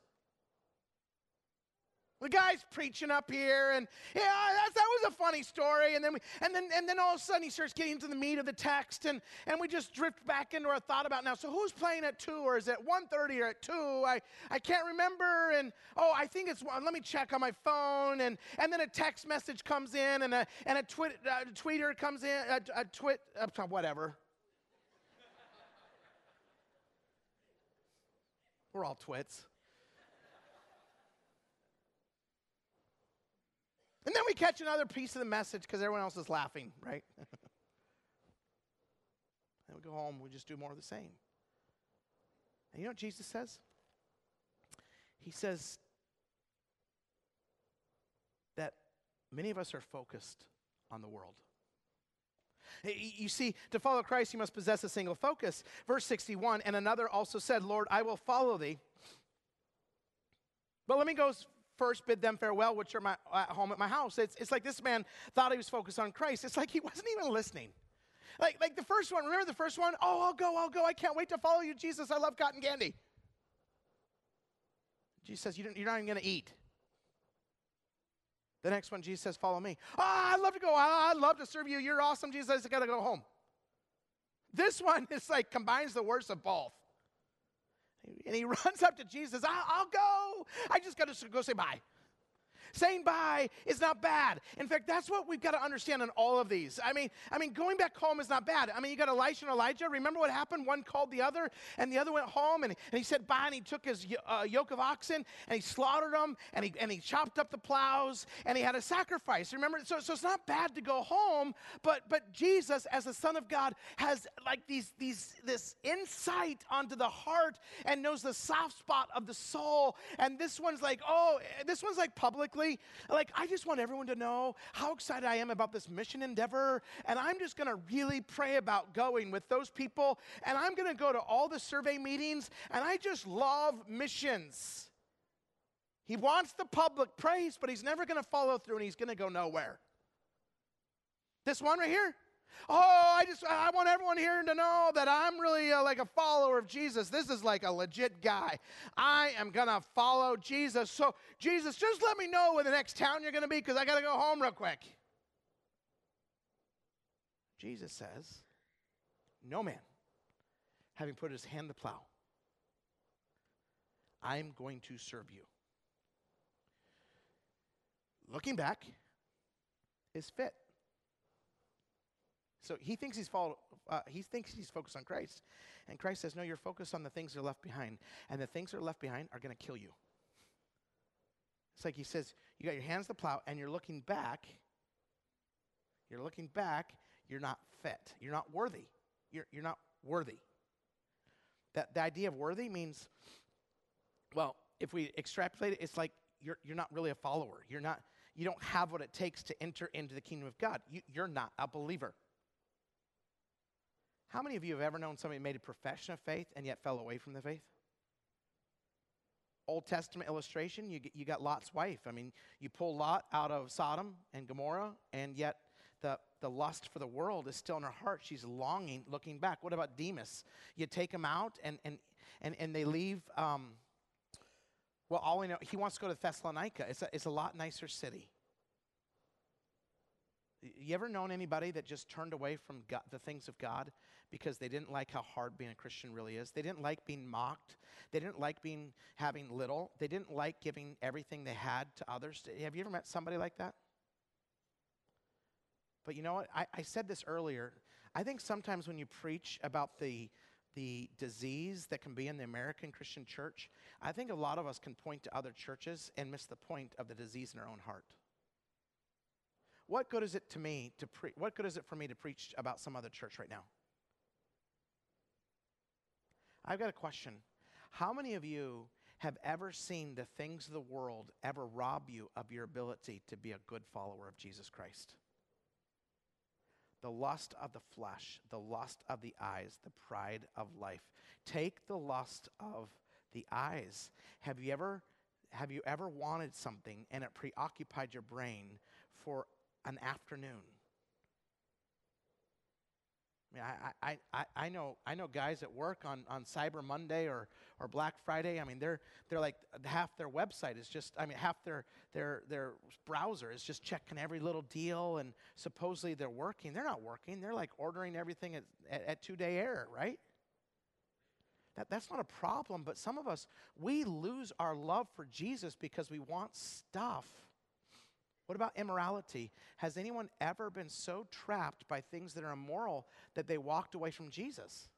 The guy's preaching up here, and yeah, that, that was a funny story. And then we, and then and then all of a sudden he starts getting into the meat of the text, and, and we just drift back into our thought about now. So who's playing at two, or is it one thirty or at two? I, I can't remember. And oh, I think it's one. Let me check on my phone. And and then a text message comes in, and a and a twit, uh, tweeter comes in, a, a twit, uh, whatever. We're all twits. And then we catch another piece of the message because everyone else is laughing, right? And we go home, we just do more of the same. And you know what Jesus says? He says that many of us are focused on the world. You see, to follow Christ, you must possess a single focus. Verse sixty-one, and another also said, Lord, I will follow thee. But let me go first bid them farewell, which are my, at home at my house. It's, it's like this man thought he was focused on Christ. It's like he wasn't even listening. Like, like the first one, remember the first one? Oh, I'll go, I'll go. I can't wait to follow you, Jesus. I love cotton candy. Jesus says, you don't, you're not even going to eat. The next one, Jesus says, follow me. Oh, I'd love to go. Oh, I'd love to serve you. You're awesome, Jesus. I got to go home. This one is like combines the worst of both. And he runs up to Jesus. I'll, I'll go. I just got to go say bye. Saying bye is not bad. In fact, that's what we've got to understand in all of these. I mean, I mean, going back home is not bad. I mean, you got Elisha and Elijah. Remember what happened? One called the other, and the other went home, and, and he said bye, and he took his uh, yoke of oxen, and he slaughtered them, and he and he chopped up the plows, and he had a sacrifice. Remember? So, so it's not bad to go home, but but Jesus, as the Son of God, has like these these this insight onto the heart and knows the soft spot of the soul. And this one's like, oh, this one's like publicly. Like, I just want everyone to know how excited I am about this mission endeavor, and I'm just going to really pray about going with those people, and I'm going to go to all the survey meetings, and I just love missions. He wants the public praise, but he's never going to follow through, and he's going to go nowhere. This one right here? Oh, I just, I want everyone here to know that I'm really uh, like a follower of Jesus. This is like a legit guy. I am going to follow Jesus. So, Jesus, just let me know where the next town you're going to be, because I got to go home real quick. Jesus says, no man, having put his hand to the plow, I'm going to serve you. Looking back is fit. So he thinks he's follow, uh, he thinks he's focused on Christ. And Christ says, no, you're focused on the things that are left behind. And the things that are left behind are going to kill you. It's like he says, you got your hands to the plow, and you're looking back. You're looking back. You're not fit. You're not worthy. You're, you're not worthy. That the idea of worthy means, well, if we extrapolate it, it's like you're you're not really a follower. You're not. You don't have what it takes to enter into the kingdom of God. You, you're not a believer. How many of you have ever known somebody who made a profession of faith and yet fell away from the faith? Old Testament illustration, you, you got Lot's wife. I mean, you pull Lot out of Sodom and Gomorrah, and yet the, the lust for the world is still in her heart. She's longing, looking back. What about Demas? You take him out, and and and, and they leave. Um, well, all we know, he wants to go to Thessalonica. It's a, it's a lot nicer city. You ever known anybody that just turned away from God, the things of God, because they didn't like how hard being a Christian really is? They didn't like being mocked. They didn't like being having little. They didn't like giving everything they had to others. Have you ever met somebody like that? But you know what? I, I said this earlier. I think sometimes when you preach about the the disease that can be in the American Christian church, I think a lot of us can point to other churches and miss the point of the disease in our own heart. What good is it to me to pre- what good is it for me to preach about some other church right now? I've got a question. How many of you have ever seen the things of the world ever rob you of your ability to be a good follower of Jesus Christ? The lust of the flesh, the lust of the eyes, the pride of life. Take the lust of the eyes. Have you ever, have you ever wanted something and it preoccupied your brain for an afternoon? I mean, I, I, I, I know I know guys at work on, on Cyber Monday or, or Black Friday. I mean, they're they're like half their website is just I mean half their their their browser is just checking every little deal, and supposedly they're working. They're not working. They're like ordering everything at, at, at two-day air, right? That that's not a problem, but some of us, we lose our love for Jesus because we want stuff. What about immorality? Has anyone ever been so trapped by things that are immoral that they walked away from Jesus?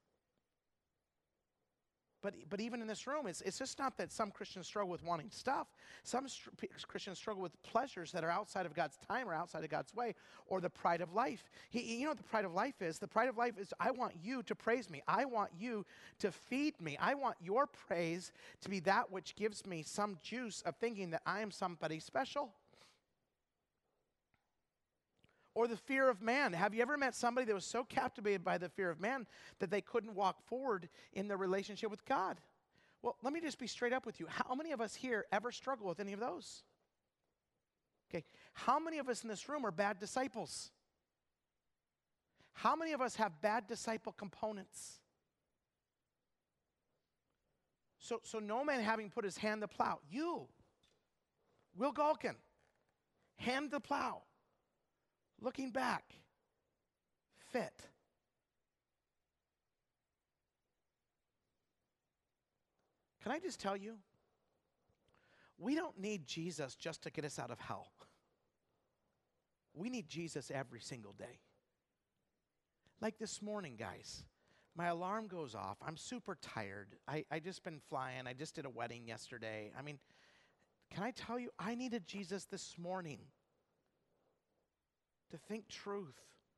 But but even in this room, it's, it's just not that some Christians struggle with wanting stuff. Some str- Christians struggle with pleasures that are outside of God's time or outside of God's way, or the pride of life. He, you know what the pride of life is? The pride of life is, I want you to praise me. I want you to feed me. I want your praise to be that which gives me some juice of thinking that I am somebody special. Or the fear of man. Have you ever met somebody that was so captivated by the fear of man that they couldn't walk forward in their relationship with God? Well, let me just be straight up with you. How many of us here ever struggle with any of those? Okay. How many of us in this room are bad disciples? How many of us have bad disciple components? So, so no man having put his hand to the plow. You, Will Galkin, hand the plow. Looking back, fit. Can I just tell you, we don't need Jesus just to get us out of hell. We need Jesus every single day. Like this morning, guys, my alarm goes off. I'm super tired. I, I just been flying. I just did a wedding yesterday. I mean, can I tell you, I needed Jesus this morning to think truth.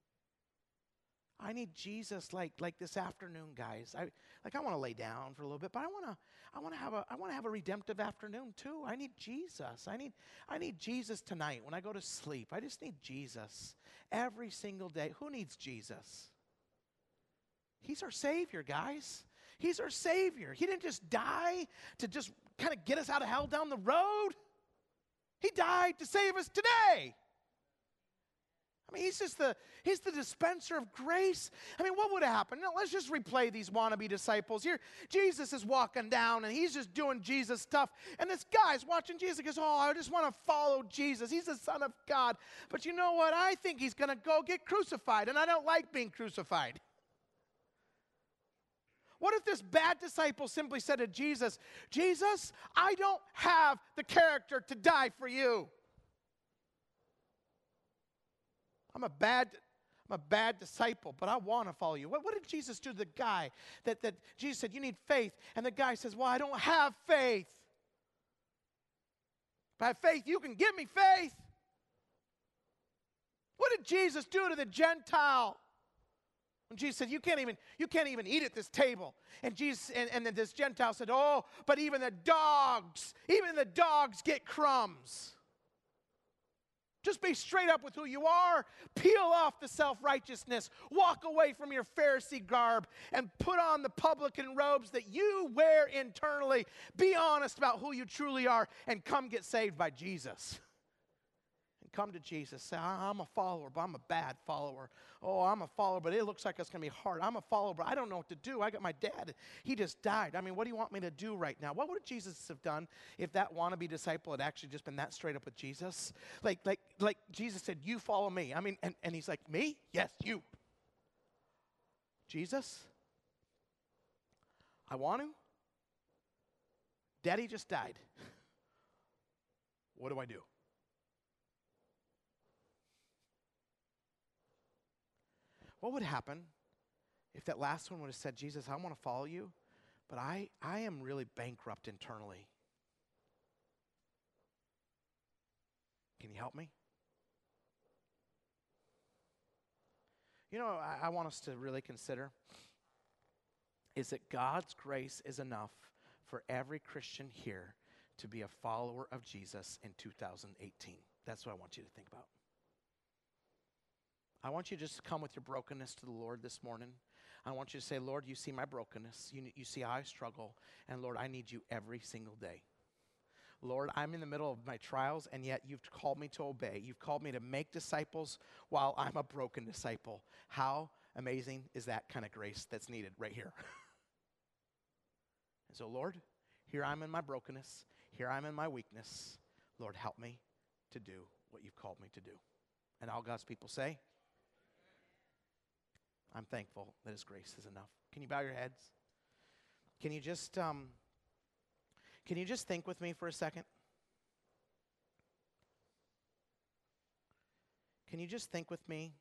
I need Jesus like like this afternoon, guys. I like I want to lay down for a little bit, but I want to I want to have a I want to have a redemptive afternoon too. I need Jesus. I need I need Jesus tonight when I go to sleep. I just need Jesus every single day. Who needs Jesus? He's our Savior, guys. He's our Savior. He didn't just die to just kind of get us out of hell down the road. He died to save us today. I mean, he's just the, he's the dispenser of grace. I mean, what would have happened? No, let's just replay these wannabe disciples. Here, Jesus is walking down, and he's just doing Jesus stuff. And this guy's watching Jesus and goes, oh, I just want to follow Jesus. He's the Son of God. But you know what? I think he's going to go get crucified, and I don't like being crucified. What if this bad disciple simply said to Jesus, Jesus, I don't have the character to die for you. I'm a bad, I'm a bad disciple, but I want to follow you. What, what did Jesus do to the guy that, that Jesus said, you need faith? And the guy says, well, I don't have faith. If I have faith, you can give me faith. What did Jesus do to the Gentile? When Jesus said, you can't even, you can't even eat at this table. And Jesus, and, and then this Gentile said, oh, but even the dogs, even the dogs get crumbs. Just be straight up with who you are. Peel off the self-righteousness. Walk away from your Pharisee garb and put on the publican robes that you wear internally. Be honest about who you truly are and come get saved by Jesus. And come to Jesus. Say, I'm a follower, but I'm a bad follower. Oh, I'm a follower, but it looks like it's going to be hard. I'm a follower, but I don't know what to do. I got my dad. He just died. I mean, what do you want me to do right now? What would Jesus have done if that wannabe disciple had actually just been that straight up with Jesus? Like, like, like Jesus said, you follow me. I mean, and, and he's like, me? Yes, you. Jesus? I want to. Daddy just died. What do I do? What would happen if that last one would have said, Jesus, I want to follow you, but I, I am really bankrupt internally. Can you help me? You know, I, I want us to really consider is that God's grace is enough for every Christian here to be a follower of Jesus in two thousand eighteen. That's what I want you to think about. I want you to just come with your brokenness to the Lord this morning. I want you to say, Lord, you see my brokenness. You, you see how I struggle. And Lord, I need you every single day. Lord, I'm in the middle of my trials, and yet you've called me to obey. You've called me to make disciples while I'm a broken disciple. How amazing is that kind of grace that's needed right here? And so, Lord, here I'm in my brokenness. Here I'm in my weakness. Lord, help me to do what you've called me to do. And all God's people say, I'm thankful that his grace is enough. Can you bow your heads? Can you just... Um, Can you just think with me for a second? Can you just think with me?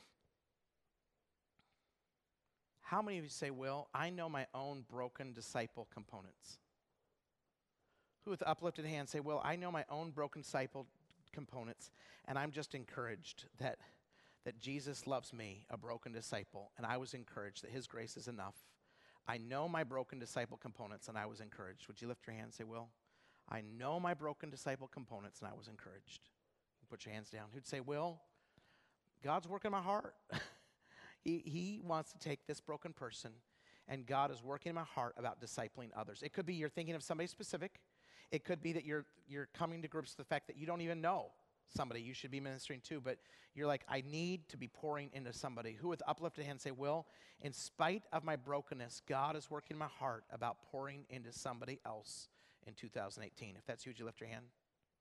How many of you say, Will, I know my own broken disciple components? Who with uplifted hands say, Will, I know my own broken disciple components, and I'm just encouraged that, that Jesus loves me, a broken disciple, and I was encouraged that his grace is enough. I know my broken disciple components, and I was encouraged. Would you lift your hand and say, Will, I know my broken disciple components, and I was encouraged. Put your hands down. Who'd say, Will, God's working my heart. he, he wants to take this broken person, and God is working in my heart about discipling others. It could be you're thinking of somebody specific. It could be that you're you're coming to grips with the fact that you don't even know somebody you should be ministering to, but you're like, I need to be pouring into somebody. Who with uplifted hand say, Will, in spite of my brokenness, God is working in my heart about pouring into somebody else in two thousand eighteen. If that's you, would you lift your hand?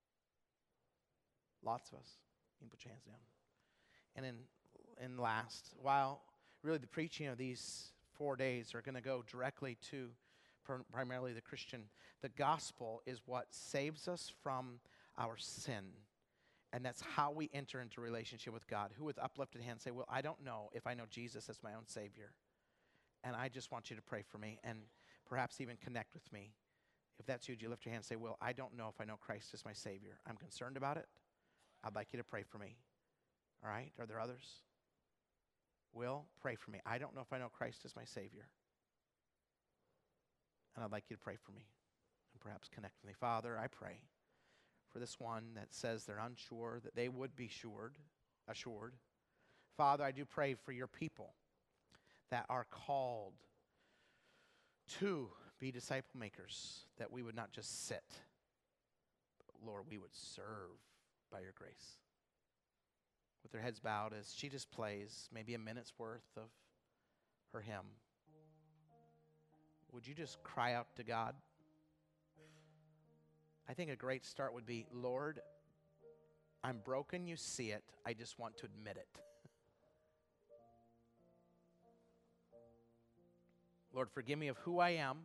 Lots of us. You can put your hands down. And then, and last, while really the preaching of these four days are going to go directly to pr- primarily the Christian, the gospel is what saves us from our sin. And that's how we enter into relationship with God. Who with uplifted hand say, well, I don't know if I know Jesus as my own Savior. And I just want you to pray for me and perhaps even connect with me. If that's you, would you lift your hand and say, well, I don't know if I know Christ as my Savior. I'm concerned about it. I'd like you to pray for me. All right? Are there others? Will, pray for me. I don't know if I know Christ as my Savior. And I'd like you to pray for me and perhaps connect with me. Father, I pray for this one that says they're unsure, that they would be assured, assured. Father, I do pray for your people that are called to be disciple makers, that we would not just sit, but Lord, we would serve by your grace. With their heads bowed as she just plays maybe a minute's worth of her hymn, would you just cry out to God? I think a great start would be, Lord, I'm broken, you see it, I just want to admit it. Lord, forgive me of who I am.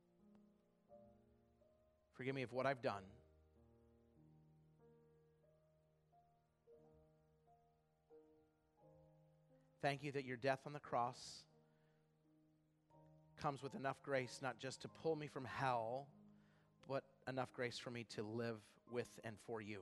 Forgive me of what I've done. Thank you that your death on the cross comes with enough grace, not just to pull me from hell, but enough grace for me to live with and for you.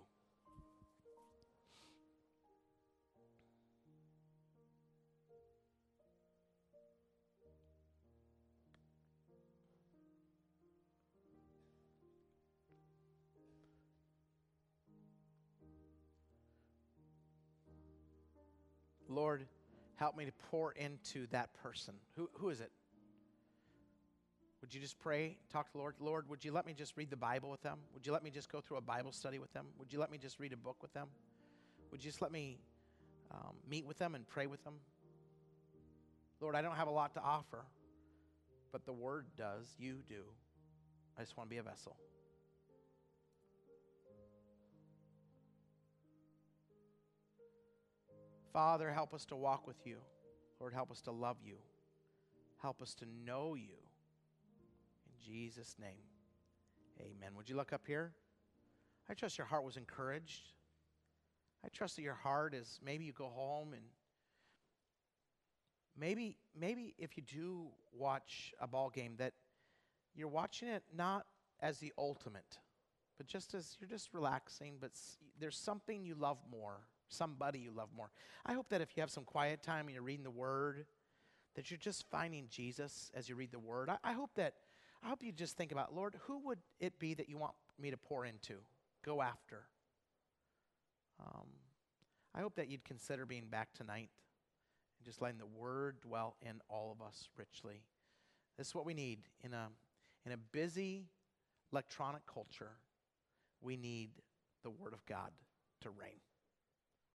Lord, help me to pour into that person. Who, who is it? Would you just pray, talk to the Lord? Lord, would you let me just read the Bible with them? Would you let me just go through a Bible study with them? Would you let me just read a book with them? Would you just let me um, meet with them and pray with them? Lord, I don't have a lot to offer, but the Word does. You do. I just want to be a vessel. Father, help us to walk with you. Lord, help us to love you. Help us to know you. In Jesus' name, amen. Would you look up here? I trust your heart was encouraged. I trust that your heart is, maybe you go home and maybe maybe if you do watch a ball game, that you're watching it not as the ultimate, but just as you're just relaxing, but s- there's something you love more, somebody you love more. I hope that if you have some quiet time and you're reading the Word, that you're just finding Jesus as you read the Word. I, I hope that, I hope you just think about, Lord, who would it be that you want me to pour into, go after? Um, I hope that you'd consider being back tonight and just letting the Word dwell in all of us richly. This is what we need in a in a busy electronic culture. We need the Word of God to reign.